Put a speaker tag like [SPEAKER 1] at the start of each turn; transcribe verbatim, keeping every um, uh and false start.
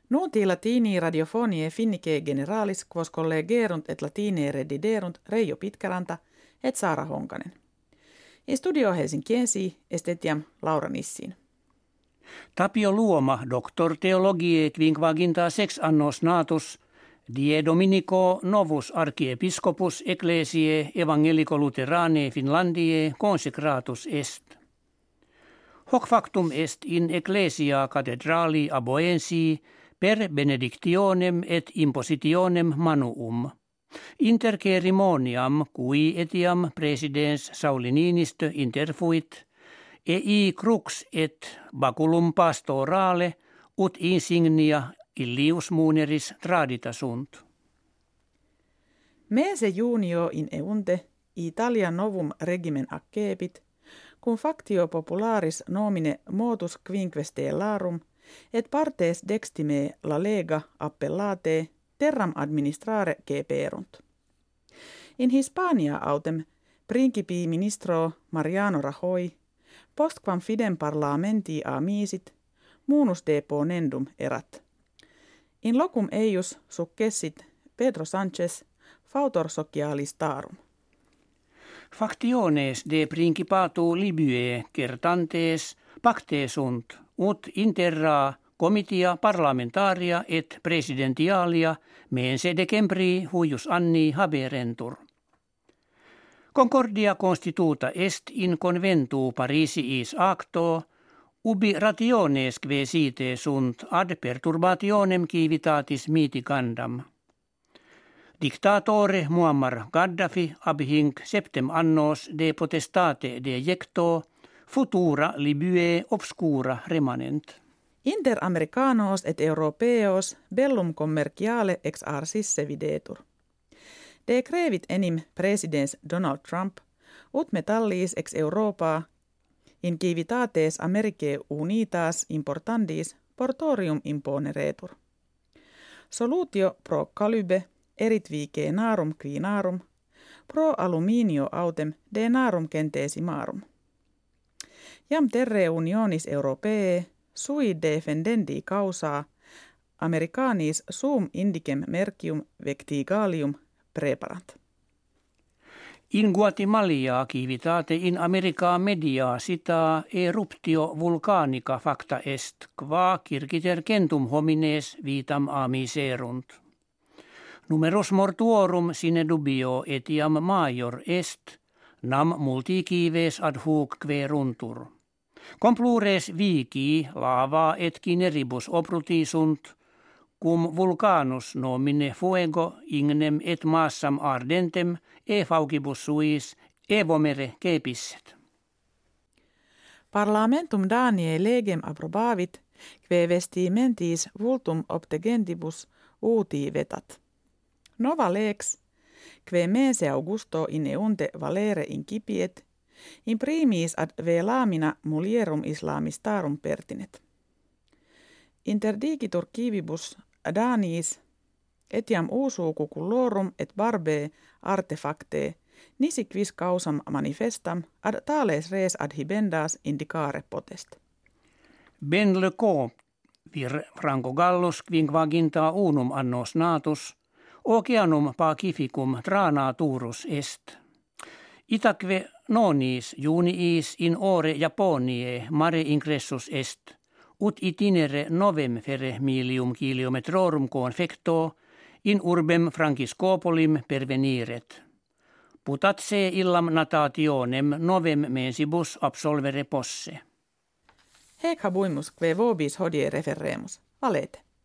[SPEAKER 1] Nuti latini radiofonie finnike generalis quos collegerunt et latine rediderunt Reijo Pitkäranta et Saara Honkanen. In studio Helsinkiensi estetiam Laura Nissin.
[SPEAKER 2] Tapio Luoma, doctor theologiae quinquaginta sex annos natus, die Dominico novus archiepiscopus ecclesiae evangelico-lutheranae Finlandiae consecratus est. Hoc factum est in ecclesia cathedrali Aboensi per benedictionem et impositionem manuum. Inter cerimoniam cui etiam presidens Sauli Niinistö interfuit, ei crux et baculum pastorale ut insignia illius muneris tradita sunt.
[SPEAKER 1] Mese junio in eunte Italia novum regimen accepit, cum factio popularis nomine motus quinque stellarum et partes dextime la lega appellate terram administrare ceperunt. In Hispania autem principi ministro Mariano Rajoy postquam fidem parlamenti amisit munus deponendum erat. In locum eius successit Pedro Sanchez fautor socialistarum.
[SPEAKER 2] Factiones de principatu Libyae certantes pacte sunt, ut interra comitia parlamentaria et presidentialia mense decembri huius anni haberentur. Concordia constituta est in conventu Parisiis acto, ubi rationes kve site sunt ad perturbationem civitatis mitigandam. Dictatore Muammar Gaddafi ab hinc septem annos de potestate dejecto, futura Libyae obscura remanent.
[SPEAKER 1] Inter Americanos et Europeos bellum commerciale ex arcisse videtur. De crevit enim presidens Donald Trump, ut metallis ex Europa in civitates Americae unitas importandis portorium imponeretur. Solutio pro calybe erit vicenarum quinarum, pro aluminio autem denarum centesimarum. Jam terre unionis Europee sui defendendi causa Americanis sum indicem mercium vectigalium preparant.
[SPEAKER 2] In Guatemalia civitate in America media cita eruptio vulcanica facta est, qua circiter centum homines vitam amiserunt. Numerus mortuorum sine dubio etiam major est, nam multi cives ad hoc queruntur. Complures vici lava et cineribus opruti sunt, cum vulcanus nomine fuego ignem et massam ardentem e faugibus suis evomere cepisset.
[SPEAKER 1] Parlamentum Daniae legem approbavit, kve vestimentis vultum obtegentibus uti vetat. Nova lex, kve mense Augusto in eunte valere incipiet, in primis ad velamina mulierum islamistarum pertinet. Interdigitur civibus Daniis etiam usu cucullorum et barbe artefacte nisi quis causam manifestam ad tales res adhibendas indicare potest.
[SPEAKER 2] Ben le co vir Franco Gallus quinquaginta unum annos natus oceanum pacificum tranaturus est. Itaque nonis juniis in ore Japoniae mare ingressus est, ut itinere novem fere milium kilometrorum confecto in urbem Franciscopolim perveniret. Putat se illam natationem novem mensibus absolvere posse.
[SPEAKER 1] Hec habuimus kve vobis hodie referremus. Valete.